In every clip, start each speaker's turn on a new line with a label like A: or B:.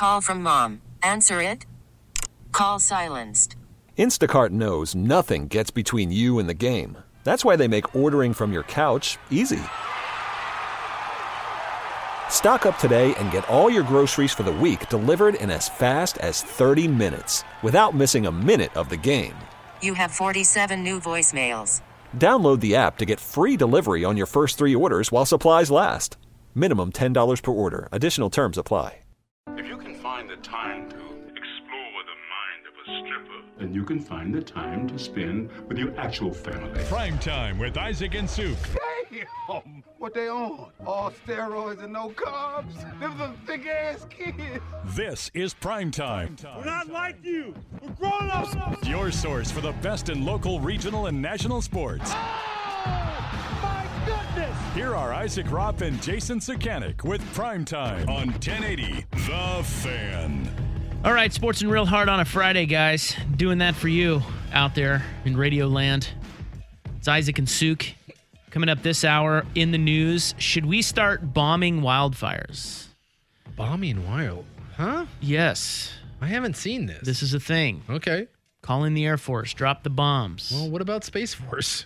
A: Call from mom. Answer it. Call silenced.
B: Instacart knows nothing gets between you and the game. That's why they make ordering from your couch easy. Stock up today and get all your groceries for the week delivered in as fast as 30 minutes without missing a minute of the game.
A: You have 47 new voicemails.
B: Download the app to get free delivery on your first 3 orders while supplies last. Minimum $10 per order. Additional terms apply.
C: If you can find the time to explore the mind of a stripper, then you can find the time to spend with your actual family.
D: Prime Time with Isaac and Suk.
E: Damn! What they on? All steroids and no carbs? Them some thick-ass kids.
D: This is Prime Time.
F: We're not like you. We're grown-ups.
D: Your source for the best in local, regional, and national sports.
F: Oh, my goodness.
D: Here are Isaac Ropp and Jason Sakanik with Prime Time on 1080 The Fan.
G: All right, sports and real hard on a Friday, guys. Doing that for you out there in Radio Land. It's Isaac and Suk. Coming up this hour in the news, should we start bombing wildfires?
H: Bombing wild? Huh?
G: Yes.
H: I haven't seen this.
G: This is a thing.
H: Okay.
G: Call in the Air Force. Drop the bombs.
H: Well, what about Space Force?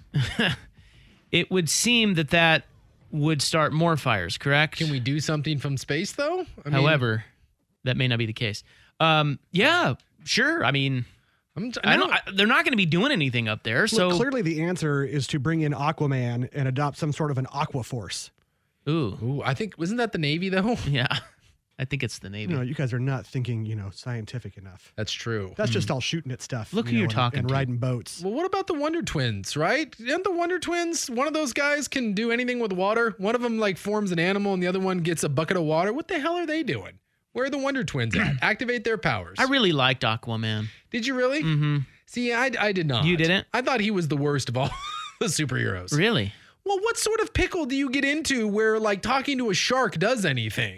G: It would seem that would start more fires, correct?
H: Can we do something from space, though?
G: However, that may not be the case. Yeah, sure. I mean... they're not going to be doing anything up there. So
I: clearly the answer is to bring in Aquaman and adopt some sort of an aqua force.
G: Ooh,
H: I think, wasn't that the Navy though?
G: Yeah, I think it's the Navy.
I: You guys are not thinking, scientific enough.
H: That's true.
I: That's just all shooting at stuff.
G: Look who you're talking
I: and
G: to.
I: riding boats.
H: Well, what about the Wonder Twins, right? Aren't the Wonder Twins, one of those guys can do anything with water? One of them forms an animal and the other one gets a bucket of water. What the hell are they doing? Where are the Wonder Twins at? Activate their powers.
G: I really liked Aquaman.
H: Did you really?
G: Mm-hmm.
H: See, I did not.
G: You didn't?
H: I thought he was the worst of all the superheroes.
G: Really?
H: Well, what sort of pickle do you get into where talking to a shark does anything?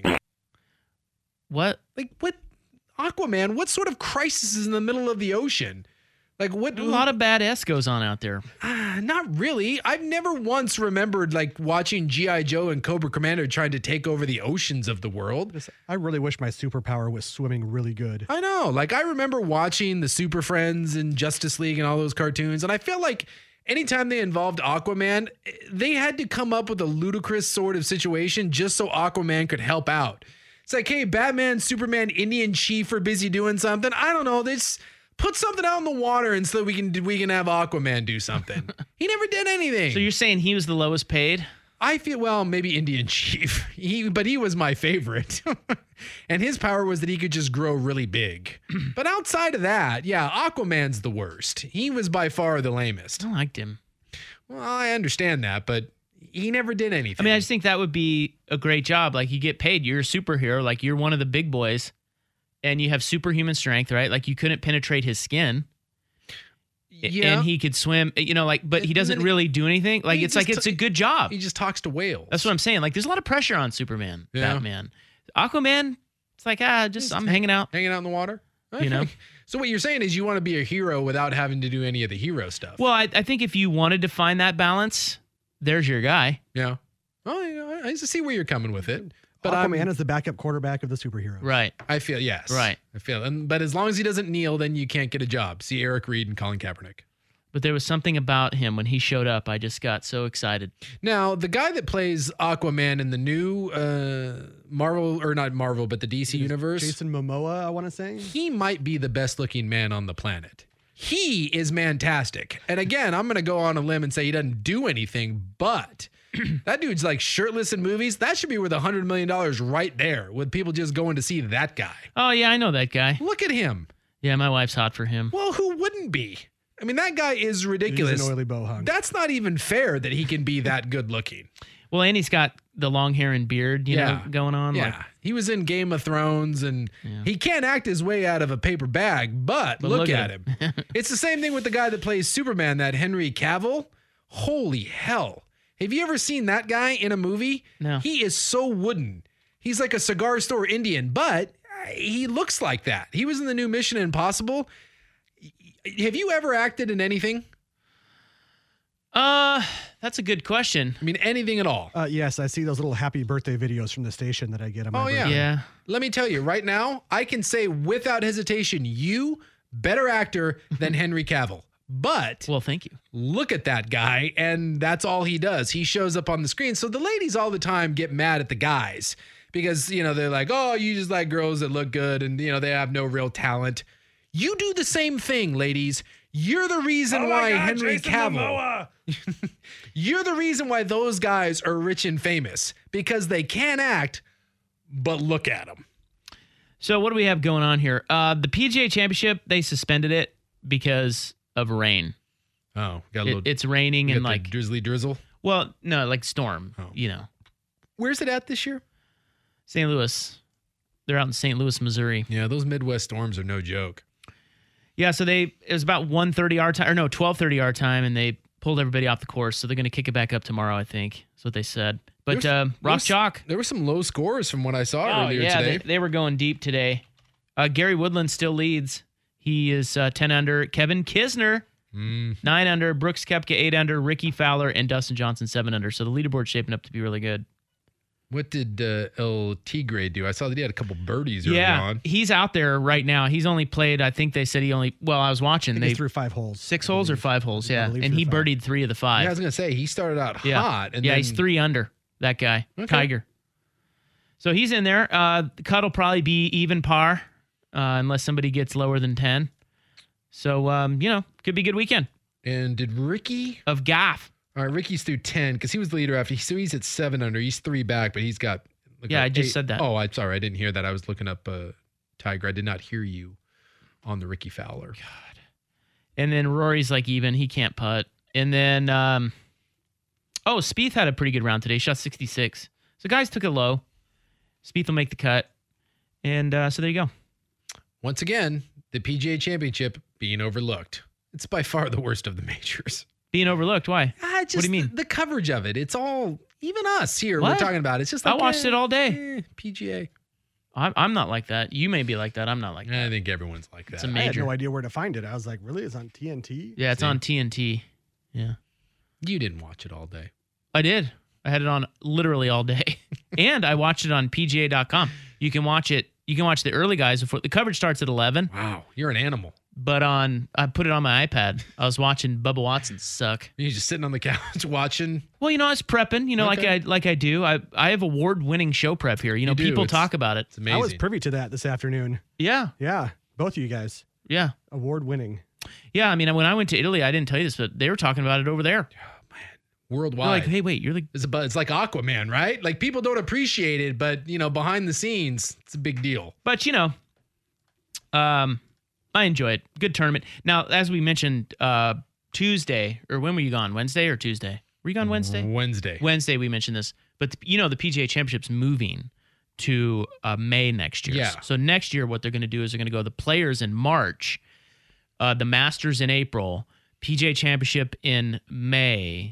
G: What?
H: What? Aquaman, what sort of crisis is in the middle of the ocean? What?
G: A lot of bad S goes on out there.
H: Not really. I've never once remembered watching G.I. Joe and Cobra Commander trying to take over the oceans of the world.
I: I really wish my superpower was swimming really good.
H: I know. I remember watching the Super Friends and Justice League and all those cartoons, and I feel like anytime they involved Aquaman, they had to come up with a ludicrous sort of situation just so Aquaman could help out. It's hey, Batman, Superman, Indian Chief are busy doing something. I don't know. They just put something out in the water and so we can have Aquaman do something. He never did anything.
G: So you're saying he was the lowest paid?
H: I feel, maybe Indian Chief. But he was my favorite. And his power was that he could just grow really big. But outside of that, yeah, Aquaman's the worst. He was by far the lamest.
G: I liked him.
H: Well, I understand that, but he never did anything.
G: I mean, I just think that would be a great job. You get paid. You're a superhero. You're one of the big boys. And you have superhuman strength, right? You couldn't penetrate his skin. Yeah. And he could swim, but he doesn't really do anything. It's a good job.
H: He just talks to whales.
G: That's what I'm saying. There's a lot of pressure on Superman, Batman. Aquaman, it's I'm hanging out.
H: Hanging out in the water? So what you're saying is you want to be a hero without having to do any of the hero stuff.
G: Well, I think if you wanted to find that balance, there's your guy.
H: Yeah. Well, I see where you're coming with it. But
I: Aquaman is the backup quarterback of the superheroes.
G: Right.
H: I feel, yes.
G: Right.
H: I feel. But as long as he doesn't kneel, then you can't get a job. See Eric Reed and Colin Kaepernick.
G: But there was something about him when he showed up. I just got so excited.
H: Now, the guy that plays Aquaman in the new Marvel, or not Marvel, but the DC universe.
I: Jason Momoa, I want to say.
H: He might be the best looking man on the planet. He is fantastic. And again, I'm going to go on a limb and say he doesn't do anything, but that dude's shirtless in movies. That should be worth $100 million right there with people just going to see that guy.
G: Oh, yeah, I know that guy.
H: Look at him.
G: Yeah, my wife's hot for him.
H: Well, who wouldn't be? I mean, that guy is ridiculous.
I: He's an oily bohunk.
H: That's not even fair that he can be that good looking.
G: Well, and he's got the long hair and beard, you know, going on.
H: Yeah, he was in Game of Thrones, and he can't act his way out of a paper bag, but look at him. It's the same thing with the guy that plays Superman, that Henry Cavill. Holy hell. Have you ever seen that guy in a movie?
G: No.
H: He is so wooden. He's like a cigar store Indian, but he looks like that. He was in the new Mission Impossible. Have you ever acted in anything?
G: That's a good question.
H: I mean, anything at all.
I: Yes, I see those little happy birthday videos from the station that I get on my
H: yeah.
I: birthday.
G: Yeah.
H: Let me tell you right now, I can say without hesitation, you better actor than Henry Cavill. But
G: Well, thank you.
H: look at that guy, and that's all he does. He shows up on the screen. So the ladies all the time get mad at the guys because, they're like, oh, you just like girls that look good and, they have no real talent. You do the same thing, ladies. You're the reason why Henry Cavill. You're the reason why those guys are rich and famous because they can't act, but look at them.
G: So what do we have going on here? The PGA Championship, they suspended it because of rain.
H: Oh, got a little.
G: It's raining and like
H: drizzly drizzle.
G: Well, no, like storm.
H: Oh.
G: Where's
H: it at this year?
G: St. Louis. They're out in St. Louis, Missouri.
H: Yeah, those Midwest storms are no joke.
G: Yeah, so it was about 1:30 our time, or no, 12:30 our time, and they pulled everybody off the course. So they're going to kick it back up tomorrow, I think. That's what they said. But rough chalk.
H: There were some low scores from what I saw earlier today.
G: They were going deep today. Gary Woodland still leads. He is 10 under. Kevin Kisner, 9 under. Brooks Koepka, 8 under. Ricky Fowler and Dustin Johnson, 7 under. So the leaderboard's shaping up to be really good.
H: What did El Tigre do? I saw that he had a couple birdies early on.
G: He's out there right now. He's only played, I think they said I was watching.
I: They threw 5 holes.
G: 6 holes or 5 holes, yeah. And he birdied 3 of the 5.
H: Yeah, I was going to say, he started out hot. And
G: he's 3 under, that guy, Tiger. So he's in there. The cut will probably be even par unless somebody gets lower than 10. So, could be a good weekend.
H: And did Ricky?
G: Of Gaff.
H: All right, Ricky's through 10 because he was the leader after. So he's at 7 under. He's 3 back, but he's got.
G: I just
H: 8.
G: said that.
H: Oh, I'm sorry. I didn't hear that. I was looking up Tiger. I did not hear you on the Ricky Fowler.
G: God. And then Rory's like even. He can't putt. And then, Spieth had a pretty good round today. He shot 66. So guys took it low. Spieth will make the cut. And so there you go.
H: Once again, the PGA Championship being overlooked. It's by far the worst of the majors.
G: Being overlooked? Why?
H: What do you mean? The coverage of it. It's all, even us here,
G: What?
H: we're talking about it. It's just like,
G: I watched it all day.
H: PGA.
G: I'm not like that. You may be like that. I'm not like that.
H: I think everyone's like that.
G: It's a major.
I: I had no idea where to find it. I was like, really? It's on TNT?
G: Yeah, it's on TNT. Yeah.
H: You didn't watch it all day.
G: I did. I had it on literally all day. And I watched it on PGA.com. You can watch it. You can watch the early guys before the coverage starts at 11.
H: Wow, you're an animal.
G: But I put it on my iPad. I was watching Bubba Watson suck.
H: You're just sitting on the couch watching.
G: Well, I was prepping,
H: Okay.
G: like I do. I have award-winning show prep here.
H: You do.
G: People talk about it.
H: It's amazing.
I: I was privy to that this afternoon.
G: Yeah.
I: Yeah, both of you guys.
G: Yeah.
I: Award-winning.
G: Yeah, I mean, when I went to Italy, I didn't tell you this, but they were talking about it over there.
H: Worldwide.
G: They're like, hey, wait, you're the...
H: It's like Aquaman, right? Like people don't appreciate it, but behind the scenes, it's a big deal.
G: But I enjoy it. Good tournament. Now, as we mentioned, Tuesday, or when were you gone? Wednesday or Tuesday? Were you gone Wednesday? Wednesday, we mentioned this. But the PGA Championship's moving to May next year.
H: Yeah.
G: So next year, what they're going to do is they're going to go the Players in March, the Masters in April, PGA Championship in May,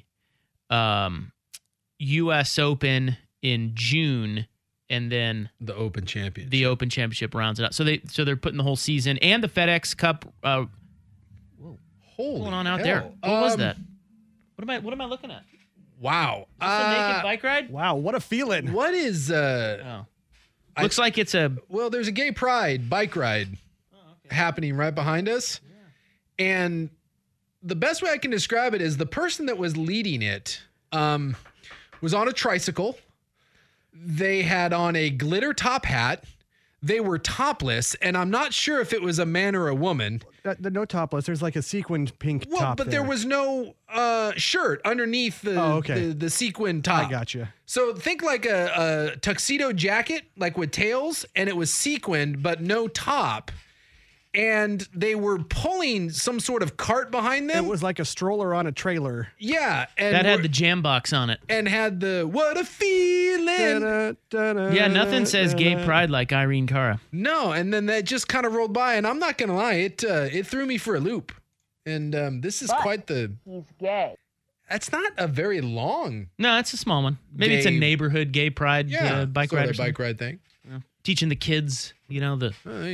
G: U.S. Open in June, and then
H: the Open Championship.
G: The Open Championship rounds it out. So they're putting the whole season and the FedEx Cup. Whoa! What's going on out there? What was that? What am I looking at?
H: Wow!
G: Is this a naked bike ride?
I: Wow! What a feeling!
H: What is?
G: Looks like it's a.
H: Well, there's a gay pride bike ride happening right behind us, and the best way I can describe it is the person that was leading it was on a tricycle. They had on a glitter top hat. They were topless, and I'm not sure if it was a man or a woman.
I: No topless. There's like a sequined pink top.
H: But there was no shirt underneath the sequin top.
I: I gotcha.
H: So think like a tuxedo jacket, like with tails, and it was sequined, but no top. And they were pulling some sort of cart behind them.
I: It was like a stroller on a trailer.
H: Yeah. And
G: that had the jam box on it.
H: And had the what a feeling.
G: Yeah, nothing says gay pride like Irene Cara.
H: No, and then that just kind of rolled by, and I'm not going to lie, it threw me for a loop. And this is quite the...
J: He's gay.
H: That's not a very long...
G: No, it's a small one. Maybe it's a neighborhood gay pride bike ride.
H: Bike ride thing.
G: Yeah. Teaching the kids,
H: Oh, there you go.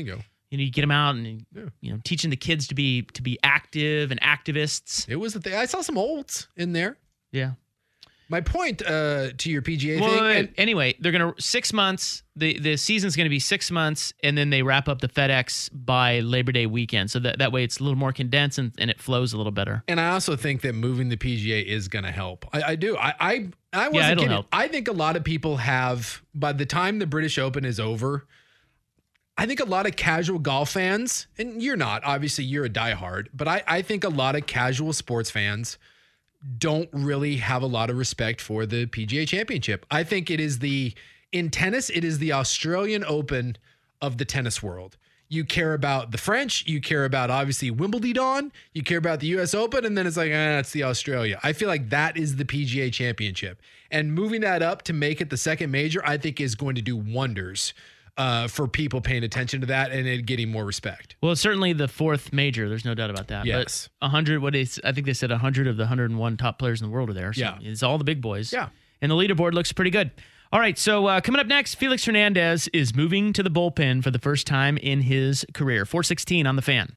G: you get them out and teaching the kids to be active and activists.
H: It was the thing. I saw some olds in there.
G: Yeah.
H: My point to your PGA thing.
G: Anyway, they're going to 6 months. The season's going to be 6 months, and then they wrap up the FedEx by Labor Day weekend. So that way it's a little more condensed and it flows a little better.
H: And I also think that moving the PGA is going to help. I do. I wasn't kidding.
G: Help.
H: I think a lot of people have, by the time the British Open is over, I think a lot of casual golf fans, and you're not, obviously you're a diehard, but I think a lot of casual sports fans don't really have a lot of respect for the PGA Championship. I think in tennis, it is the Australian Open of the tennis world. You care about the French, you care about obviously Wimbledon, you care about the US Open, and then it's like, it's the Australia. I feel like that is the PGA Championship. And moving that up to make it the second major, I think is going to do wonders for people paying attention to that and it getting more respect.
G: Well, it's certainly the fourth major. There's no doubt about that.
H: Yes.
G: But 100, I think they said 100 of the 101 top players in the world are there. So
H: yeah.
G: It's all the big boys.
H: Yeah.
G: And the leaderboard looks pretty good. All right. So coming up next, Felix Hernandez is moving to the bullpen for the first time in his career. 416 on the Fan.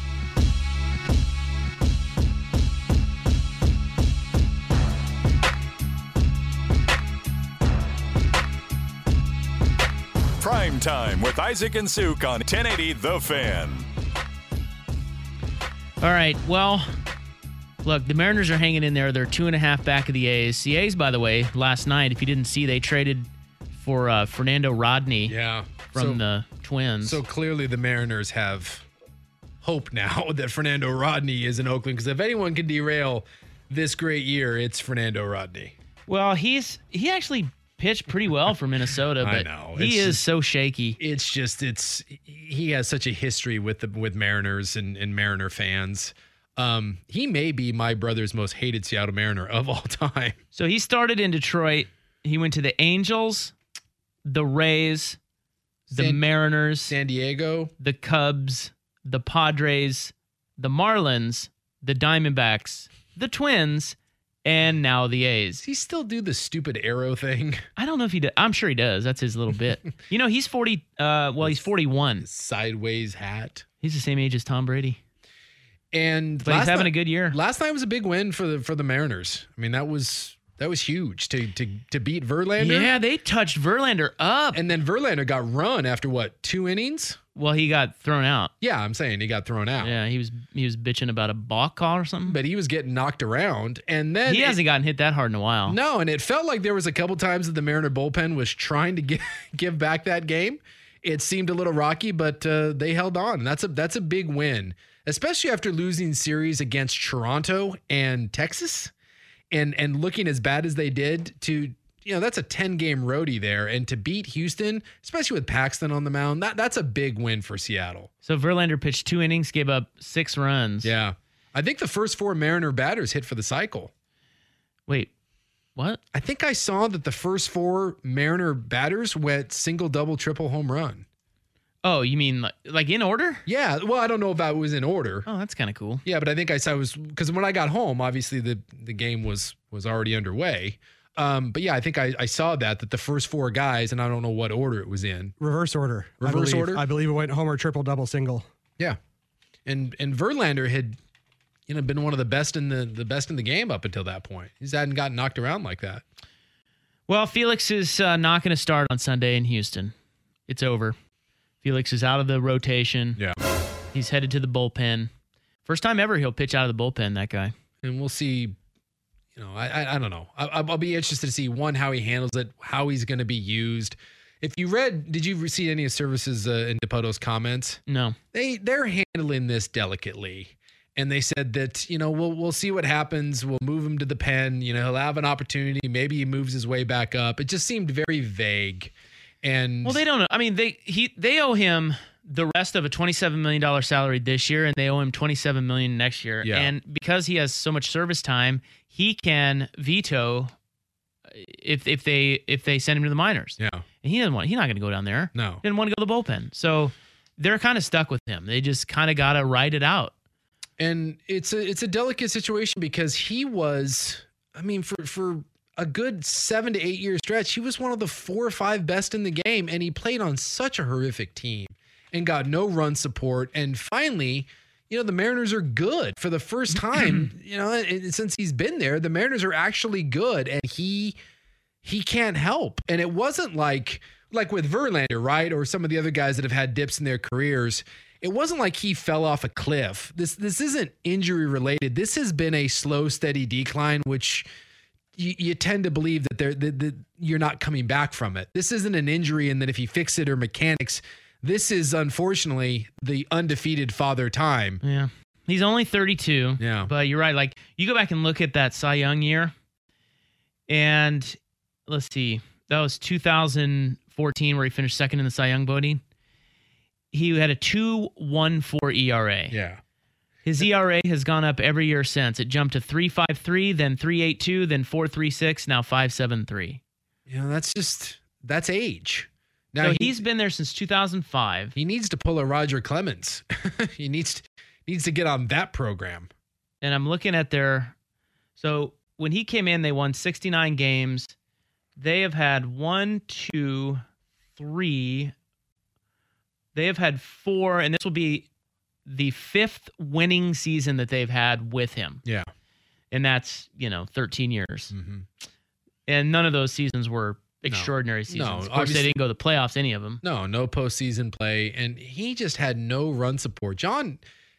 D: Prime Time with Isaac and Suk on 1080 The Fan.
G: All right. Well, look, the Mariners are hanging in there. They're 2.5 back of the A's. The A's, by the way, last night, if you didn't see, they traded for Fernando Rodney from the Twins.
H: So clearly the Mariners have hope now that Fernando Rodney is in Oakland, because if anyone can derail this great year, it's Fernando Rodney.
G: Well, he actually pitched pretty well for Minnesota, but
H: I know.
G: He is so shaky.
H: He has such a history with Mariners and Mariner fans. He may be my brother's most hated Seattle Mariner of all time.
G: So he started in Detroit. He went to the Angels, the Rays, the Mariners,
H: San Diego,
G: the Cubs, the Padres, the Marlins, the Diamondbacks, the Twins, and now the A's.
H: Does he still do the stupid arrow thing?
G: I don't know if he does. I'm sure he does. That's his little bit. He's 40. He's 41.
H: Sideways hat.
G: He's the same age as Tom Brady.
H: But
G: he's having a good year.
H: Last night was a big win for the Mariners. I mean, that was huge to beat Verlander.
G: Yeah, they touched Verlander up.
H: And then Verlander got run after 2 innings?
G: Well, he got thrown out.
H: Yeah, I'm saying he got thrown out.
G: Yeah, he was bitching about a balk call or something.
H: But he was getting knocked around, and then
G: he hasn't gotten hit that hard in a while.
H: No, and it felt like there was a couple times that the Mariner bullpen was trying to give back that game. It seemed a little rocky, but they held on. That's a big win, especially after losing series against Toronto and Texas, and looking as bad as they did to. That's a 10-game roadie there. And to beat Houston, especially with Paxton on the mound, that's a big win for Seattle.
G: So Verlander pitched 2 innings, gave up 6 runs.
H: Yeah. I think the first 4 Mariner batters hit for the cycle.
G: Wait, what?
H: I think I saw that the first 4 Mariner batters went single, double, triple home run.
G: Oh, you mean like in order?
H: Yeah. Well, I don't know if that was in order.
G: Oh, that's kind of cool.
H: Yeah, but I think I saw it was because when I got home, obviously the game was already underway. But yeah, I think I saw that the first 4 guys, and I don't know what order it was in.
I: Reverse order.
H: Order?
I: I believe it went homer, triple, double, single.
H: Yeah. And Verlander had, been one of the best in the game up until that point. He hadn't gotten knocked around like that.
G: Well, Felix is not going to start on Sunday in Houston. It's over. Felix is out of the rotation.
H: Yeah.
G: He's headed to the bullpen. First time ever he'll pitch out of the bullpen, that guy.
H: And we'll see. I don't know. I'll be interested to see, one, how he handles it, how he's going to be used. Did you see any of Services in DePoto's comments?
G: No.
H: They're handling this delicately. And they said that, we'll see what happens. We'll move him to the pen. He'll have an opportunity. Maybe he moves his way back up. It just seemed very vague. And
G: well, they don't know. I mean, they owe him the rest of a $27 million salary this year, and they owe him $27 million next year.
H: Yeah.
G: And because he has so much service time, he can veto if they send him to the minors.
H: Yeah.
G: And he's not going to go down there.
H: No.
G: He didn't want to go to the bullpen. So they're kind of stuck with him. They just kind of got to ride it out.
H: And it's a delicate situation because he was, for a good 7 to 8 year stretch, he was one of the 4 or 5 best in the game, and he played on such a horrific team. and got no run support. And finally, the Mariners are good for the first time, since he's been there. The Mariners are actually good, and he can't help. And it wasn't like with Verlander, right? Or some of the other guys that have had dips in their careers. It wasn't like he fell off a cliff. This isn't injury related. This has been a slow, steady decline, which you tend to believe that you're not coming back from it. This isn't an injury, and that if you fix it or mechanics, this is unfortunately the undefeated Father Time.
G: Yeah. He's only 32.
H: Yeah.
G: But you're right. Like, you go back and look at that Cy Young year, and let's see, that was 2014 where he finished second in the Cy Young voting. He had a 2.14 ERA.
H: Yeah. His
G: ERA has gone up every year since. It jumped to 3.53, then 3.82, then 4.36, now 5.73.
H: That's age. Now
G: so he's been there since 2005.
H: He needs to pull a Roger Clemens. He needs to get on that program.
G: And I'm looking at so when he came in, they won 69 games. They have had 4, and this will be the 5th winning season that they've had with him.
H: Yeah.
G: And that's, 13 years.
H: Mm-hmm.
G: And none of those seasons were extraordinary seasons.
H: No,
G: of course, they didn't go to the playoffs, any of them.
H: No postseason play. And he just had no run support. John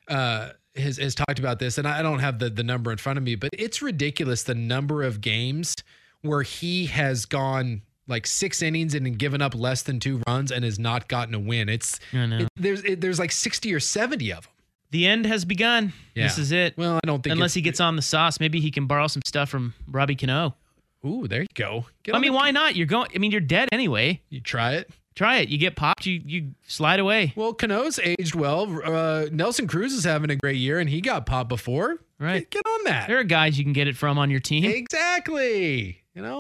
H: has talked about this, and I don't have the number in front of me, but it's ridiculous the number of games where he has gone like 6 innings and given up less than 2 runs and has not gotten a win. There's like 60 or 70 of them.
G: The end has begun. Yeah. This is it.
H: Well, I don't think
G: unless he gets on the sauce, maybe he can borrow some stuff from Robbie Cano.
H: Ooh, there you go.
G: Why not? You're dead anyway.
H: You try it.
G: You get popped, you slide away.
H: Well, Cano's aged well. Nelson Cruz is having a great year, and he got popped before.
G: Right.
H: Get on that.
G: There are guys you can get it from on your team.
H: Exactly.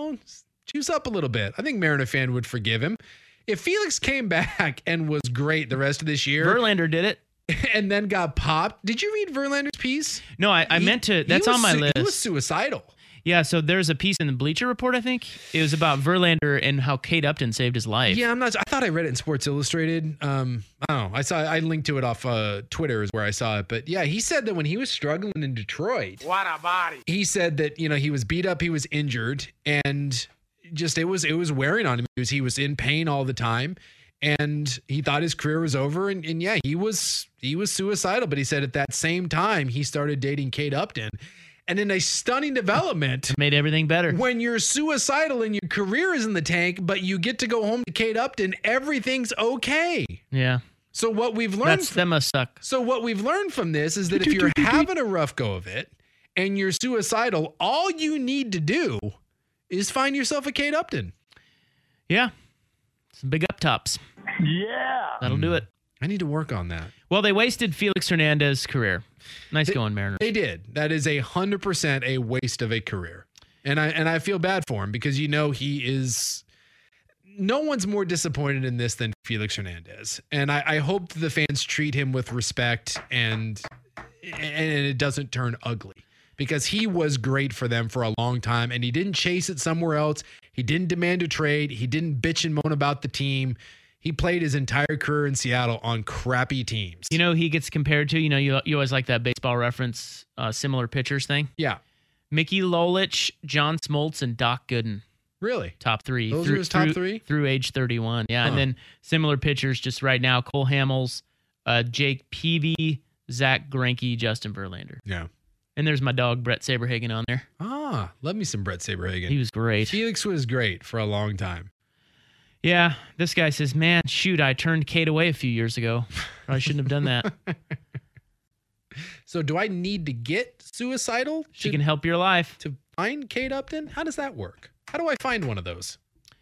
H: Juice up a little bit. I think Mariner fan would forgive him. If Felix came back and was great the rest of this year.
G: Verlander did it.
H: And then got popped. Did you read Verlander's piece?
G: No, I meant to. That's on my list.
H: He was suicidal.
G: Yeah, so there's a piece in the Bleacher Report, I think. It was about Verlander and how Kate Upton saved his life.
H: Yeah, I thought I read it in Sports Illustrated. I don't know. I linked to it off Twitter is where I saw it. But yeah, he said that when he was struggling in Detroit.
F: What a body.
H: He said that, he was beat up, he was injured, and just it was wearing on him. He was in pain all the time. And he thought his career was over. And yeah, he was suicidal. But he said at that same time, he started dating Kate Upton. And in a stunning development,
G: made everything better.
H: When you're suicidal and your career is in the tank, but you get to go home to Kate Upton, everything's okay.
G: Yeah.
H: So what we've learned
G: that must suck.
H: So what we've learned from this is that if you're having a rough go of it and you're suicidal, all you need to do is find yourself a Kate Upton.
G: Yeah. Some big up tops.
F: Yeah.
G: That'll do it.
H: I need to work on that.
G: Well, they wasted Felix Hernandez's career. Nice going, Mariners.
H: They did. That is 100% a waste of a career. And I feel bad for him because he is no one's more disappointed in this than Felix Hernandez. And I hope the fans treat him with respect and it doesn't turn ugly because he was great for them for a long time and he didn't chase it somewhere else. He didn't demand a trade. He didn't bitch and moan about the team. He played his entire career in Seattle on crappy teams.
G: He gets compared to, you always like that baseball reference, similar pitchers thing.
H: Yeah.
G: Mickey Lolich, John Smoltz, and Doc Gooden.
H: Really?
G: Top 3.
H: Those are his top 3?
G: Through age 31. Yeah. Huh. And then similar pitchers just right now, Cole Hamels, Jake Peavy, Zach Greinke, Justin Verlander.
H: Yeah.
G: And there's my dog, Brett Saberhagen, on there.
H: Love me some Brett Saberhagen.
G: He was great.
H: Felix was great for a long time.
G: Yeah, this guy says, man, shoot, I turned Kate away a few years ago. Probably shouldn't have done that.
H: So do I need to get suicidal?
G: She can help your life.
H: To find Kate Upton? How does that work? How do I find one of those?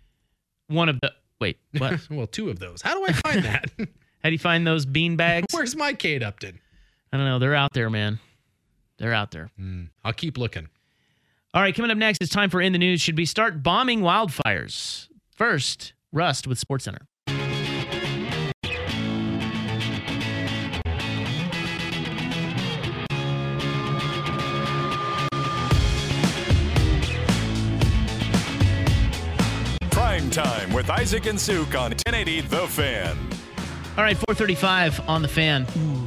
G: Wait, what?
H: Well, 2 of those. How do I find that?
G: How do you find those bean bags?
H: Where's my Kate Upton?
G: I don't know. They're out there, man. They're out there.
H: I'll keep looking.
G: All right, coming up next, it's time for In the News. Should we start bombing wildfires? First, Rust with SportsCenter.
D: Prime Time with Isaac and Suk on 1080 The Fan.
G: All All right, 4:35 on the Fan.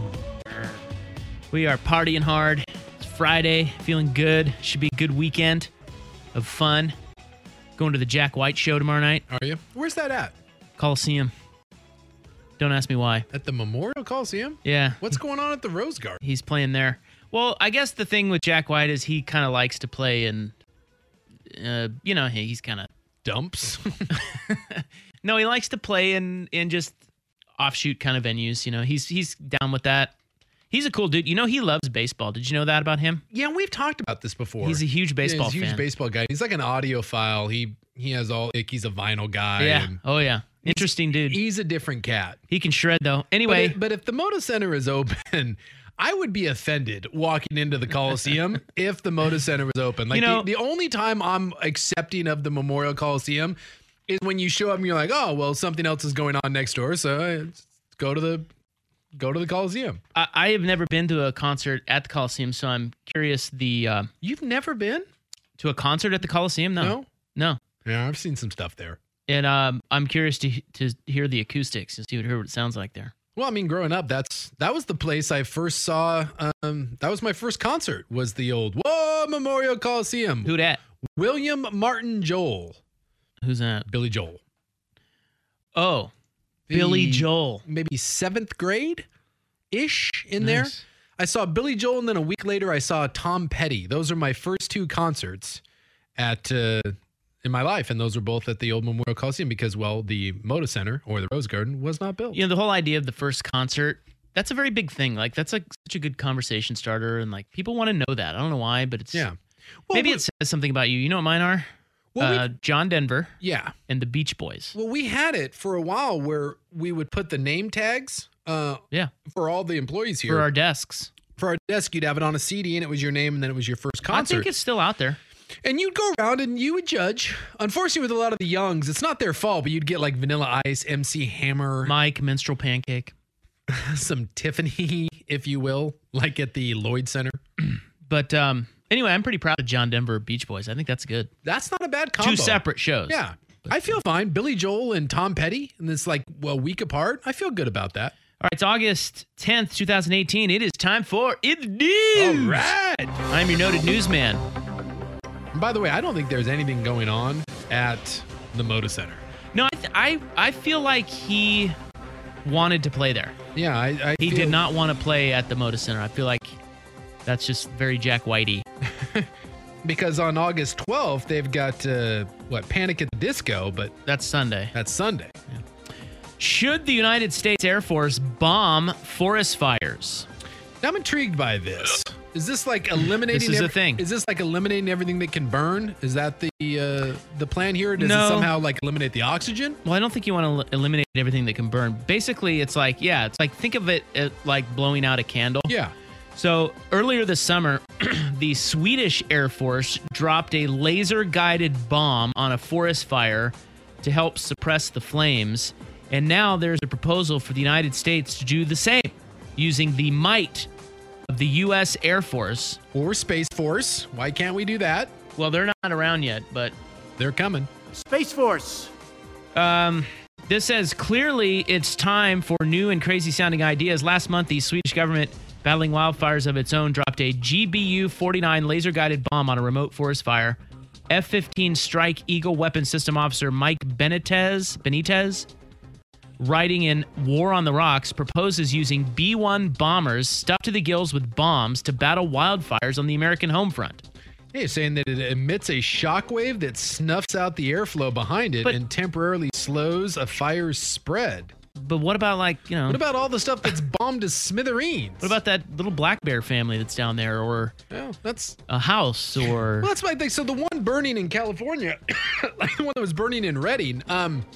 G: We are partying hard. It's Friday, feeling good. Should be a good weekend of fun. Going to the Jack White show tomorrow night.
H: Are you? Where's that at?
G: Coliseum. Don't ask me why.
H: At the Memorial Coliseum?
G: Yeah.
H: What's going on at the Rose Garden?
G: He's playing there. Well, I guess the thing with Jack White is he kind of likes to play in, he's kind of...
H: Dumps?
G: No, he likes to play in just offshoot kind of venues. He's down with that. He's a cool dude. He loves baseball. Did you know that about him?
H: Yeah, we've talked about this before.
G: He's a huge baseball fan.
H: He's a huge baseball guy. He's like an audiophile. He has he's a vinyl guy.
G: Yeah. Oh, yeah. Interesting dude.
H: He's a different cat.
G: He can shred, though. Anyway.
H: But if the Moda Center is open, I would be offended walking into the Coliseum if the Moda Center was open. Like, the only time I'm accepting of the Memorial Coliseum is when you show up and you're like, oh, well, something else is going on next door, so go to the Coliseum.
G: I have never been to a concert at the Coliseum, so I'm curious.
H: You've never been
G: to a concert at the Coliseum? No.
H: Yeah, I've seen some stuff there,
G: and I'm curious to hear the acoustics and hear what it sounds like there.
H: Well, I mean, growing up, that was the place I first saw. That was my first concert. Was the old Memorial Coliseum?
G: Who dat?
H: William Martin Joel.
G: Who's that?
H: Billy Joel.
G: Oh. Billy Joel.
H: Maybe 7th grade-ish in there. I saw Billy Joel, and then a week later I saw Tom Petty. Those are my first 2 concerts in my life, and those were both at the old Memorial Coliseum because, well, the Moda Center or the Rose Garden was not built.
G: The whole idea of the first concert, that's a very big thing. Like, that's like such a good conversation starter, and like people want to know that. I don't know why, but it's
H: Well,
G: maybe it says something about you. You know what mine are? John Denver.
H: Yeah.
G: And the Beach Boys.
H: Well, we had it for a while where we would put the name tags for all the employees here.
G: For our desks.
H: For our desk, you'd have it on a CD, and it was your name, and then it was your first concert.
G: I think it's still out there.
H: And you'd go around and you would judge. Unfortunately, with a lot of the youngs, it's not their fault, but you'd get like Vanilla Ice, MC Hammer.
G: Mike, Minstrel Pancake.
H: Some Tiffany, if you will, like at the Lloyd Center.
G: But anyway, I'm pretty proud of John Denver Beach Boys. I think that's good.
H: That's not a bad combo.
G: 2 separate shows.
H: Yeah. I feel fine. Billy Joel and Tom Petty, and it's like a week apart. I feel good about that.
G: All right, it's August 10th, 2018. It is time for In the News.
H: All right.
G: I'm your noted newsman.
H: And by the way, I don't think there's anything going on at the Moda Center.
G: No, I feel like he wanted to play there.
H: Yeah,
G: he did not want to play at the Moda Center. I feel like that's just very Jack Whitey.
H: Because on August 12th, they've got, Panic at the Disco, but...
G: That's Sunday.
H: That's Sunday.
G: Yeah. Should the United States Air Force bomb forest fires?
H: Now, I'm intrigued by this. Is this like eliminating...
G: This is a thing.
H: Is this like eliminating everything that can burn? Is that the plan here? Or does it somehow like eliminate the oxygen?
G: Well, I don't think you want to eliminate everything that can burn. Basically, it's like think of it like blowing out a candle.
H: Yeah.
G: So earlier this summer, the Swedish Air Force dropped a laser-guided bomb on a forest fire to help suppress the flames. And now there's a proposal for the United States to do the same, using the might of the U.S. Air Force.
H: Or Space Force. Why can't we do that?
G: Well, they're not around yet, but...
H: They're coming.
F: Space Force.
G: This says, clearly it's time for new and crazy-sounding ideas. Last month, the Swedish government, battling wildfires of its own, dropped a GBU-49 laser-guided bomb on a remote forest fire. F-15 Strike Eagle Weapons System Officer Mike Benitez, writing in War on the Rocks, proposes using B-1 bombers stuffed to the gills with bombs to battle wildfires on the American home front.
H: Hey, saying that it emits a shockwave that snuffs out the airflow behind it and temporarily slows a fire's spread.
G: But what about
H: What about all the stuff that's bombed to smithereens?
G: What about that little black bear family that's down there, or
H: that's
G: a house, or...
H: Well, that's my thing. So the one burning in California, like the one that was burning in Redding,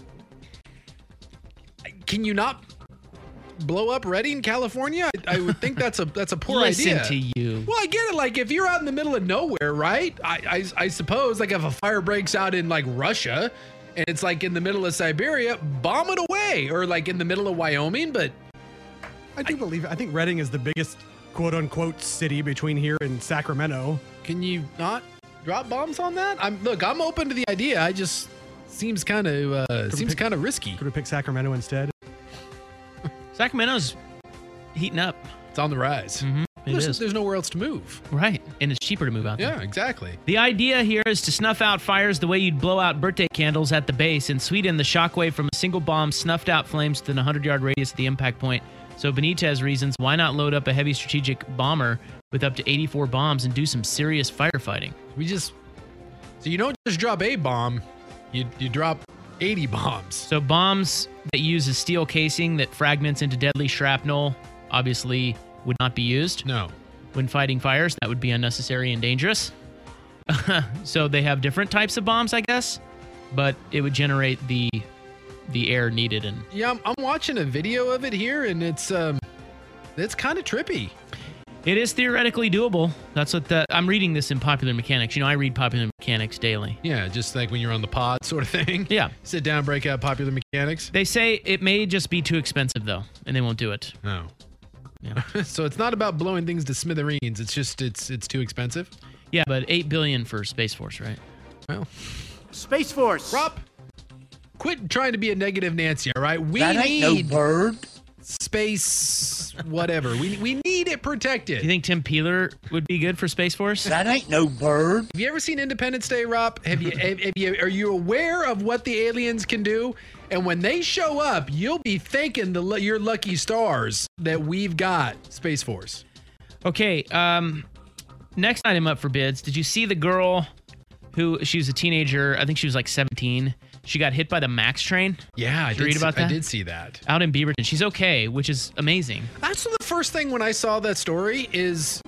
H: can you not blow up Redding, California? I would think that's a poor idea.
G: Listen to you.
H: Well, I get it. Like, if you're out in the middle of nowhere, right? I suppose, like, if a fire breaks out in, like, Russia, and it's, like, in the middle of Siberia, bomb it away. Or, like, in the middle of Wyoming, but...
I: I think Redding is the biggest quote-unquote city between here and Sacramento.
H: Can you not drop bombs on that? I'm open to the idea. I just... Seems kind of risky.
I: Could we pick Sacramento instead?
G: Sacramento's heating up.
H: It's on the rise.
G: Mm-hmm.
H: There's nowhere else to move.
G: Right. And it's cheaper to move out there.
H: Yeah, exactly.
G: The idea here is to snuff out fires the way you'd blow out birthday candles at the base. In Sweden, the shockwave from a single bomb snuffed out flames within a 100-yard radius of the impact point. So Benitez reasons, why not load up a heavy strategic bomber with up to 84 bombs and do some serious firefighting?
H: So you don't just drop a bomb, you drop 80 bombs.
G: So bombs that use a steel casing that fragments into deadly shrapnel obviously would not be used.
H: No.
G: When fighting fires, that would be unnecessary and dangerous. So they have different types of bombs, I guess, but it would generate the air needed. And
H: yeah, I'm watching a video of it here, and it's kind of trippy.
G: It is theoretically doable. That's what I'm reading this in Popular Mechanics. You know, I read Popular Mechanics daily.
H: Yeah, just like when you're on the pod sort of thing.
G: Yeah.
H: Sit down, break out Popular Mechanics.
G: They say it may just be too expensive, though, and they won't do it.
H: No.
G: Yeah.
H: So it's not about blowing things to smithereens. It's just it's too expensive.
G: Yeah, but $8 billion for Space Force, right?
H: Well,
F: Space Force.
H: Rob, quit trying to be a negative Nancy, all right? We
J: that
H: need
J: ain't no bird.
H: Space, whatever. We need it protected.
G: Do you think Tim Peeler would be good for Space Force?
J: That ain't no bird.
H: Have you ever seen Independence Day, Rob? Are you aware of what the aliens can do? And when they show up, you'll be thanking your lucky stars that we've got Space Force.
G: Okay, next item up for bids. Did you see the girl she was a teenager? I think she was like 17. She got hit by the MAX train.
H: Yeah,
G: Did you read about that?
H: I did see that.
G: Out in Beaverton. She's okay, which is amazing.
H: That's the first thing when I saw that story is,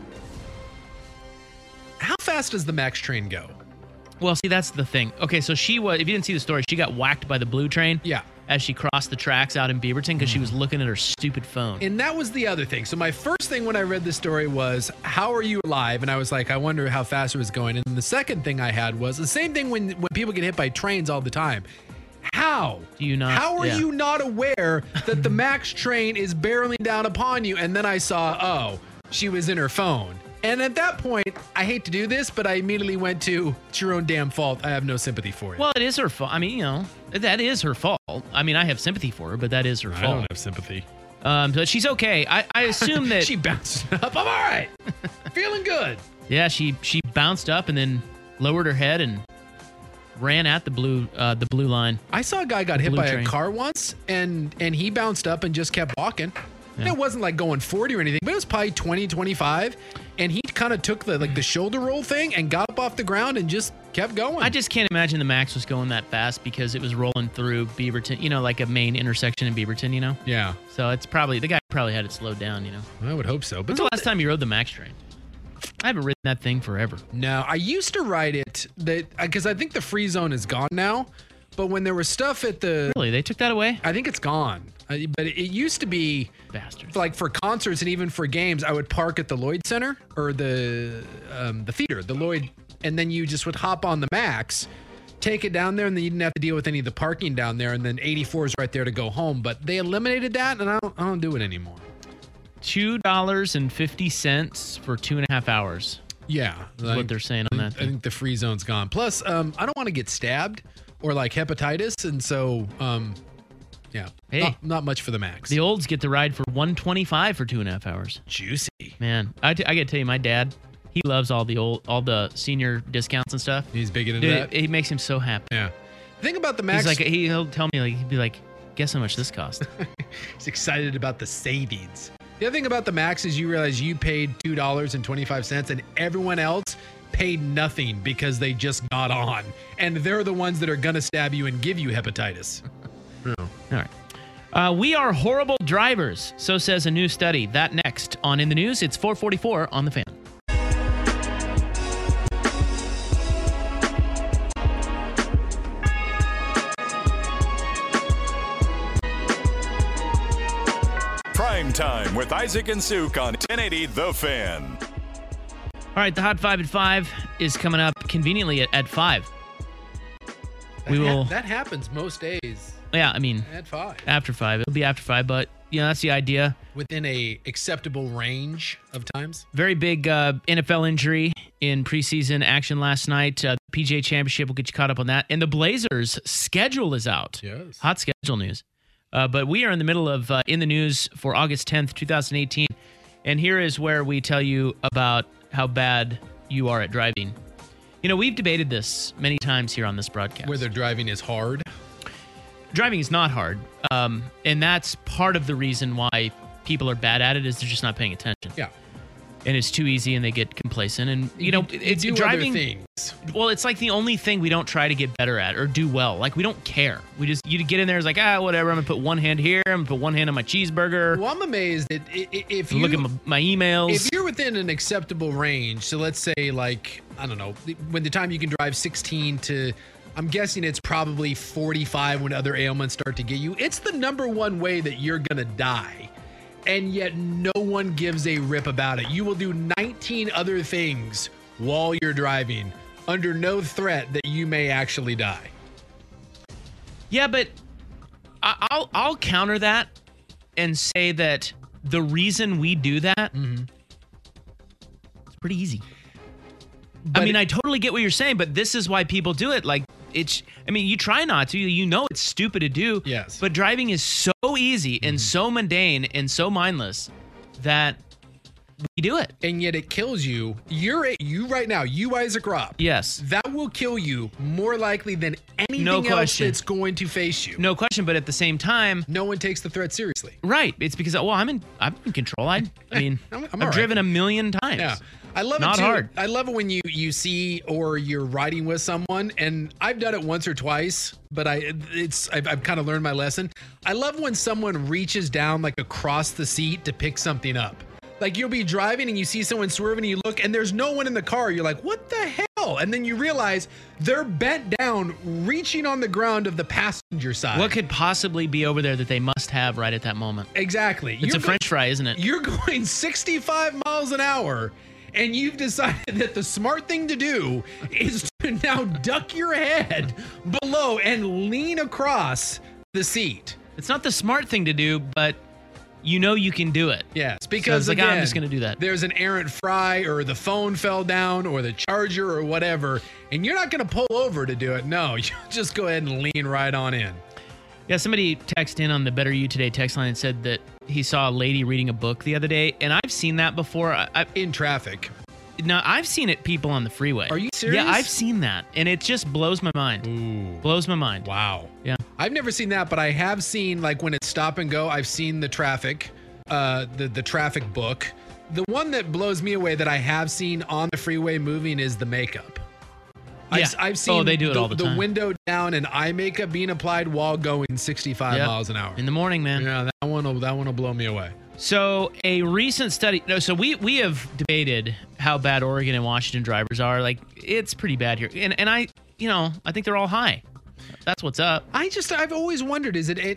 H: how fast does the MAX train go?
G: Well, see, that's the thing. Okay, so if you didn't see the story, she got whacked by the blue train.
H: Yeah.
G: As she crossed the tracks out in Beaverton because she was looking at her stupid phone.
H: And that was the other thing. So my first thing when I read the story was, how are you alive? And I was like, I wonder how fast it was going. And the second thing I had was the same thing when people get hit by trains all the time. How? How are you not aware that the MAX train is barreling down upon you? And then I saw, she was in her phone. And at that point, I hate to do this, but I immediately went to, it's your own damn fault. I have no sympathy for you.
G: Well, it is her fault. I mean, that is her fault. I mean, I have sympathy for her, but that is her fault.
H: I don't have sympathy.
G: But she's okay. I assume that
H: she bounced up. I'm all right. Feeling good.
G: Yeah, she bounced up and then lowered her head and ran at the blue line.
H: I saw a guy got hit by a car once, and he bounced up and just kept walking. Yeah. And it wasn't like going 40 or anything, but it was probably 20, 25. And he kind of took the shoulder roll thing and got up off the ground and just kept going.
G: I just can't imagine the MAX was going that fast because it was rolling through Beaverton, like a main intersection in Beaverton,
H: Yeah.
G: So the guy probably had it slowed down,
H: I would hope so. But
G: when's the last time you rode the MAX train? I haven't ridden that thing forever.
H: No, I used to ride it because I think the free zone is gone now. But when there was stuff at the...
G: Really? They took that away?
H: I think it's gone. But it used to be...
G: Bastards.
H: Like for concerts and even for games, I would park at the Lloyd Center or the theater, the Lloyd, and then you just would hop on the MAX, take it down there, and then you didn't have to deal with any of the parking down there, and then 84 is right there to go home. But they eliminated that, and I don't do it anymore.
G: $2.50 for 2.5 hours.
H: Yeah.
G: That's what they're saying on that thing.
H: I think the free zone's gone. Plus, I don't want to get stabbed or like hepatitis, and so yeah.
G: Hey,
H: not much for the MAX.
G: The olds get to ride for $125 for 2.5 hours.
H: Juicy.
G: Man, I got to tell you, my dad, he loves all the senior discounts and stuff.
H: He's big into that.
G: It makes him so happy.
H: Yeah. The thing about the MAX,
G: he'll tell me, he'd be like, guess how much this cost.
H: He's excited about the savings. The other thing about the MAX is you realize you paid $2.25 and everyone else paid nothing because they just got on. And they're the ones that are going to stab you and give you hepatitis.
G: Oh. All right. We are horrible drivers, so says a new study. That next on In the News. It's 4:44 on The Fan.
D: Prime Time with Isaac and Suk on 1080 The Fan.
G: All right, the Hot 5 at 5 is coming up conveniently at 5.
H: That happens most days.
G: Yeah, I mean,
H: at 5.
G: After 5. It'll be after 5, but that's the idea.
H: Within a acceptable range of times.
G: Very big NFL injury in preseason action last night. The PGA Championship will get you caught up on that. And the Blazers' schedule is out.
H: Yes.
G: Hot schedule news. But we are in the middle of In the News for August 10th, 2018. And here is where we tell you about how bad you are at driving. You know, we've debated this many times here on this broadcast.
H: Whether driving is hard.
G: Driving is not hard. And that's part of the reason why people are bad at it is they're just not paying attention.
H: Yeah.
G: And it's too easy and they get complacent. And, you know, it's
H: do
G: driving.
H: Other things.
G: Well, it's like the only thing we don't try to get better at or do well. Like, we don't care. You get in there, it's like, whatever. I'm going to put one hand here. I'm going to put one hand on my cheeseburger.
H: Well, I'm amazed that if you
G: look at my emails.
H: If you're within an acceptable range, so let's say, like, I don't know, when the time you can drive 16 to, I'm guessing it's probably 45 when other ailments start to get you. It's the number one way that you're going to die. And yet no one gives a rip about it. You will do 19 other things while you're driving under no threat that you may actually die.
G: Yeah, but I'll counter that and say that the reason we do that, it's pretty easy. But I mean, I totally get what you're saying, but this is why people do it. Like, you try not to. You know it's stupid to do.
H: Yes.
G: But driving is so easy and so mundane and so mindless that we do it.
H: And yet it kills you. You right now, you Isaac Robb.
G: Yes.
H: That will kill you more likely than anything else that's going to face you.
G: No question, but at the same time,
H: no one takes the threat seriously.
G: Right. It's because, I'm in control. I've driven a million times.
H: Yeah. I love
G: Not
H: it too.
G: hard.
H: I love it when you see or you're riding with someone, and I've done it once or twice, but I've kind of learned my lesson. I love when someone reaches down like across the seat to pick something up. Like, you'll be driving and you see someone swerving and you look and there's no one in the car. You're like, what the hell? And then you realize they're bent down, reaching on the ground of the passenger side.
G: What could possibly be over there that they must have right at that moment?
H: Exactly.
G: It's a French fry, isn't it?
H: You're going 65 miles an hour. And you've decided that the smart thing to do is to now duck your head below and lean across the seat.
G: It's not the smart thing to do, but you know you can do it.
H: Yes, because
G: so
H: again,
G: I'm just going to do that.
H: There's an errant fry or the phone fell down or the charger or whatever, and you're not going to pull over to do it. No, you just go ahead and lean right on in.
G: Yeah, somebody texted in on the Better You Today text line and said that he saw a lady reading a book the other day, and I've seen that before.
H: In traffic.
G: No, I've seen it people on the freeway.
H: Are you serious?
G: Yeah, I've seen that, and it just blows my mind.
H: Ooh.
G: Blows my mind.
H: Wow.
G: Yeah.
H: I've never seen that, but I have seen, like, when it's stop and go, I've seen the traffic, the traffic book. The one that blows me away that I have seen on the freeway moving is the makeup.
G: Yeah.
H: I've seen
G: they do it all the time.
H: The window down and eye makeup being applied while going 65 miles an hour.
G: In the morning, man.
H: Yeah, that one will blow me away.
G: So a recent study, we have debated how bad Oregon and Washington drivers are. Like, it's pretty bad here. And I think they're all high. That's what's up.
H: I've always wondered,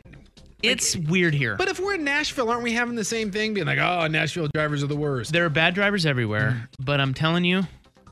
G: it's weird here.
H: But if we're in Nashville, aren't we having the same thing? Being like, oh, Nashville drivers are the worst.
G: There are bad drivers everywhere, but I'm telling you,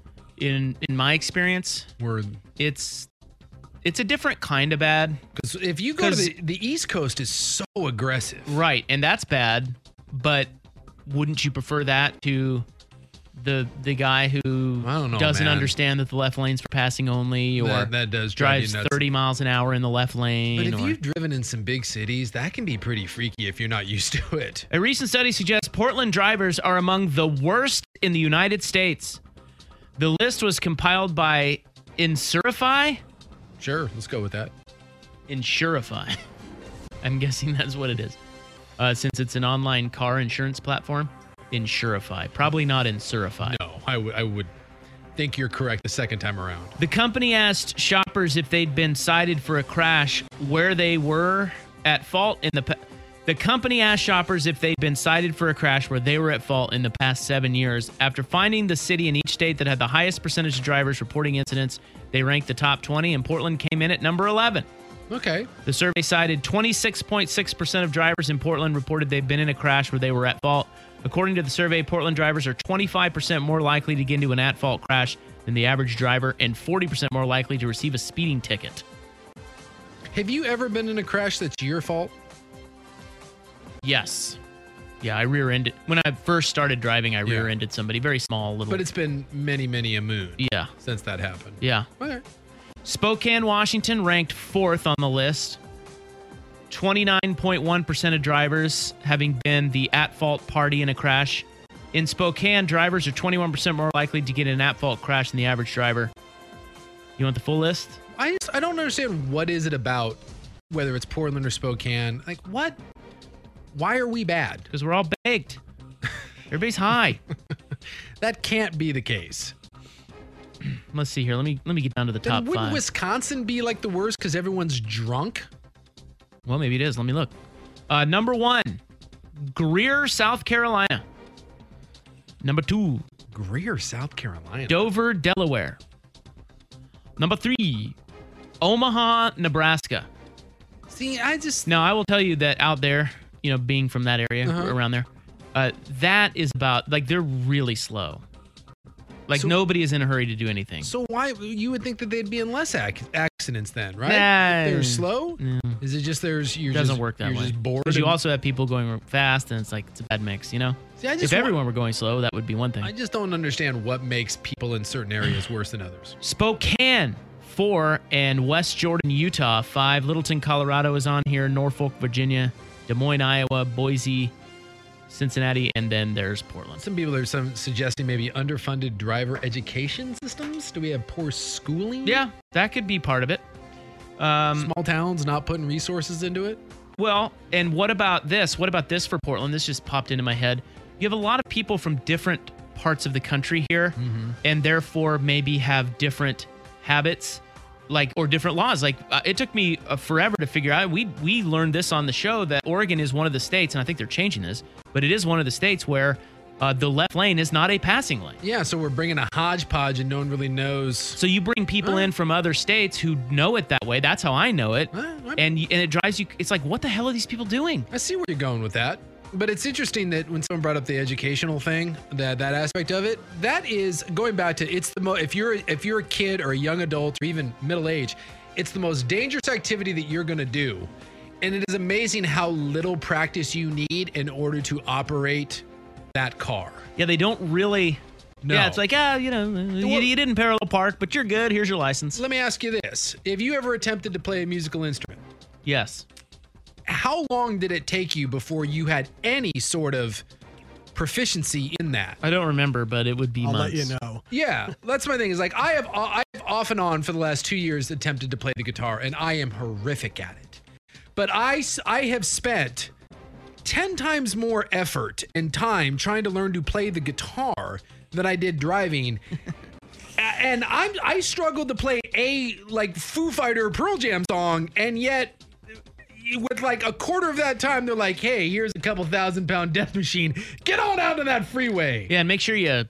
G: in my experience, it's a different kind of bad.
H: Because if you go to the East Coast is so aggressive.
G: Right, and that's bad, but wouldn't you prefer that to the guy who doesn't understand that the left lane's for passing only, or
H: that does
G: drives 30 miles an hour in the left lane?
H: But if you've driven in some big cities, that can be pretty freaky if you're not used to it.
G: A recent study suggests Portland drivers are among the worst in the United States. The list was compiled by Insurify.
H: Sure, let's go with that.
G: Insurify. I'm guessing that's what it is. Since it's an online car insurance platform. Insurify. Probably not Insurify.
H: No, I would think you're correct the second time around.
G: The company asked shoppers if they'd been cited for a crash where they were at fault in the past. The company asked shoppers if they'd been cited for a crash where they were at fault in the past 7 years. After finding the city in each state that had the highest percentage of drivers reporting incidents, they ranked the top 20, and Portland came in at number 11.
H: Okay.
G: The survey cited 26.6% of drivers in Portland reported they've been in a crash where they were at fault. According to the survey, Portland drivers are 25% more likely to get into an at-fault crash than the average driver and 40% more likely to receive a speeding ticket.
H: Have you ever been in a crash that's your fault?
G: Yes. Yeah, I rear-ended. When I first started driving, I rear-ended somebody. Very small, little.
H: But it's been many, many a moon.
G: Yeah.
H: Since that happened.
G: Yeah.
H: Okay.
G: Spokane, Washington ranked 4th on the list. 29.1% of drivers having been the at-fault party in a crash. In Spokane, drivers are 21% more likely to get in an at-fault crash than the average driver. You want the full list?
H: I don't understand what is it about, whether it's Portland or Spokane. Like, what? Why are we bad?
G: Because we're all baked. Everybody's high.
H: That can't be the case.
G: Let's see here. Let me get down to the top
H: Wouldn't
G: 5.
H: Wisconsin be like the worst because everyone's drunk?
G: Well, maybe it is. Let me look. Number 1, Greer, South Carolina. Number 2,
H: Greer, South Carolina.
G: Dover, Delaware. Number 3, Omaha, Nebraska.
H: See,
G: Now, I will tell you that out there, being from that area, around there, that is about, like, they're really slow. Like, nobody is in a hurry to do anything.
H: So why, you would think that they'd be in less accidents then, right?
G: Nah.
H: They're slow?
G: No.
H: Is it just
G: It doesn't work that way.
H: You're just bored?
G: Because you also have people going fast, and it's like, it's a bad mix,
H: See,
G: if everyone were going slow, that would be one thing.
H: I just don't understand what makes people in certain areas worse than others.
G: Spokane, 4, and West Jordan, Utah, 5. Littleton, Colorado is on here. Norfolk, Virginia. Des Moines, Iowa. Boise, Cincinnati, and then there's Portland.
H: Some people are suggesting maybe underfunded driver education systems. Do we have poor schooling?
G: Yeah, that could be part of it.
H: Small towns not putting resources into it?
G: Well, and what about this? What about this for Portland? This just popped into my head. You have a lot of people from different parts of the country here, and therefore maybe have different habits, or different laws. Like, it took me forever to figure out. We learned this on the show that Oregon is one of the states, and I think they're changing this, but it is one of the states where the left lane is not a passing lane.
H: Yeah, so we're bringing a hodgepodge and no one really knows.
G: So you bring people in from other states who know it that way. That's how I know it. And it drives you. It's like, what the hell are these people doing?
H: I see where you're going with that. But it's interesting that when someone brought up the educational thing, that aspect of it, that is going back to, it's the if you're a kid or a young adult or even middle age, it's the most dangerous activity that you're going to do. And it is amazing how little practice you need in order to operate that car.
G: Yeah, they don't really.
H: No.
G: Yeah, it's like, you didn't parallel park, but you're good. Here's your license.
H: Let me ask you this. Have you ever attempted to play a musical instrument?
G: Yes.
H: How long did it take you before you had any sort of proficiency in that?
G: I don't remember, but it would be
I: I'll
G: months.
I: let you know.
H: Yeah, that's my thing. Is like I've off and on for the last 2 years attempted to play the guitar, and I am horrific at it. But I have spent 10 times more effort and time trying to learn to play the guitar than I did driving. And I struggled to play a Foo Fighter or Pearl Jam song, and yet with like a quarter of that time, they're like, hey, here's a couple 1,000-pound death machine. Get on out of that freeway.
G: Yeah, and make sure you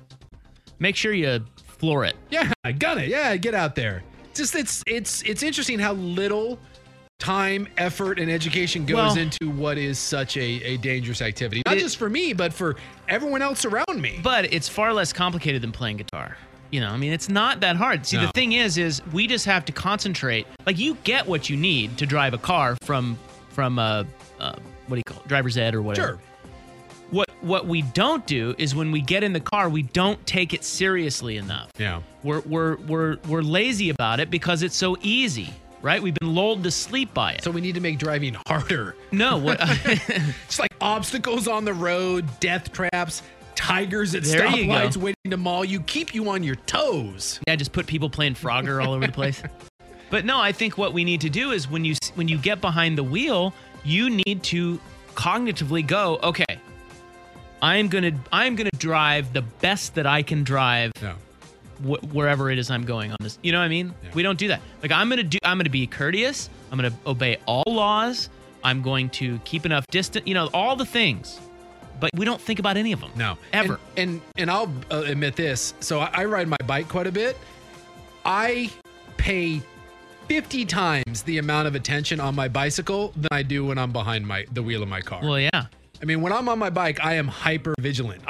G: floor it.
H: Yeah, I got it. Yeah, get out there. Just it's interesting how little time, effort, and education goes into what is such a dangerous activity. Not just for me, but for everyone else around me.
G: But it's far less complicated than playing guitar. It's not that hard. See, the thing is we just have to concentrate. Like, you get what you need to drive a car from what do you call it? Driver's ed or whatever.
H: Sure.
G: What we don't do is when we get in the car, we don't take it seriously enough.
H: Yeah.
G: We're lazy about it because it's so easy, right? We've been lulled to sleep by it.
H: So we need to make driving harder.
G: No,
H: it's like obstacles on the road, death traps, tigers at
G: There you
H: stoplights
G: go.
H: waiting to maul you, keep you on your toes.
G: Yeah, just put people playing Frogger all over the place. But no, I think what we need to do is when you get behind the wheel, you need to cognitively go, okay, I'm gonna drive the best that I can drive wherever it is I'm going on this. You know what I mean? Yeah. We don't do that. Like, I'm gonna be courteous. I'm gonna obey all laws. I'm going to keep enough distance. All the things. But we don't think about any of them.
H: No.
G: Ever.
H: And I'll admit this. So I ride my bike quite a bit. I pay 50 times the amount of attention on my bicycle than I do when I'm behind the wheel of my car.
G: Well, yeah.
H: I mean, when I'm on my bike, I am hyper vigilant.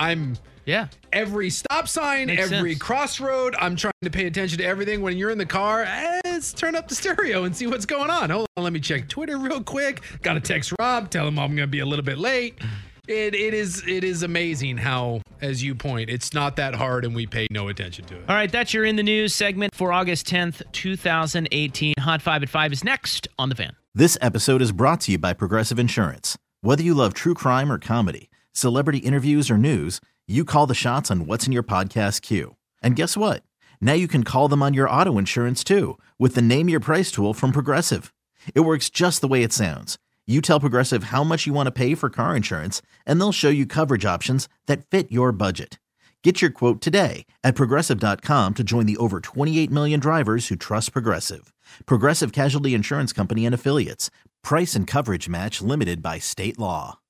H: Every stop sign,
G: Makes
H: every
G: sense.
H: crossroad, I'm trying to pay attention to everything. When you're in the car, let's turn up the stereo and see what's going on. Hold on, let me check Twitter real quick. Got to text Rob, tell him I'm going to be a little bit late. It is amazing how, as you point, it's not that hard and we pay no attention to it.
G: All right, that's your In the News segment for August 10th, 2018. Hot 5 at 5 is next on The Fan.
J: This episode is brought to you by Progressive Insurance. Whether you love true crime or comedy, celebrity interviews or news, you call the shots on what's in your podcast queue. And guess what? Now you can call them on your auto insurance too with the Name Your Price tool from Progressive. It works just the way it sounds. You tell Progressive how much you want to pay for car insurance, and they'll show you coverage options that fit your budget. Get your quote today at Progressive.com to join the over 28 million drivers who trust Progressive. Progressive Casualty Insurance Company and Affiliates. Price and coverage match limited by state law.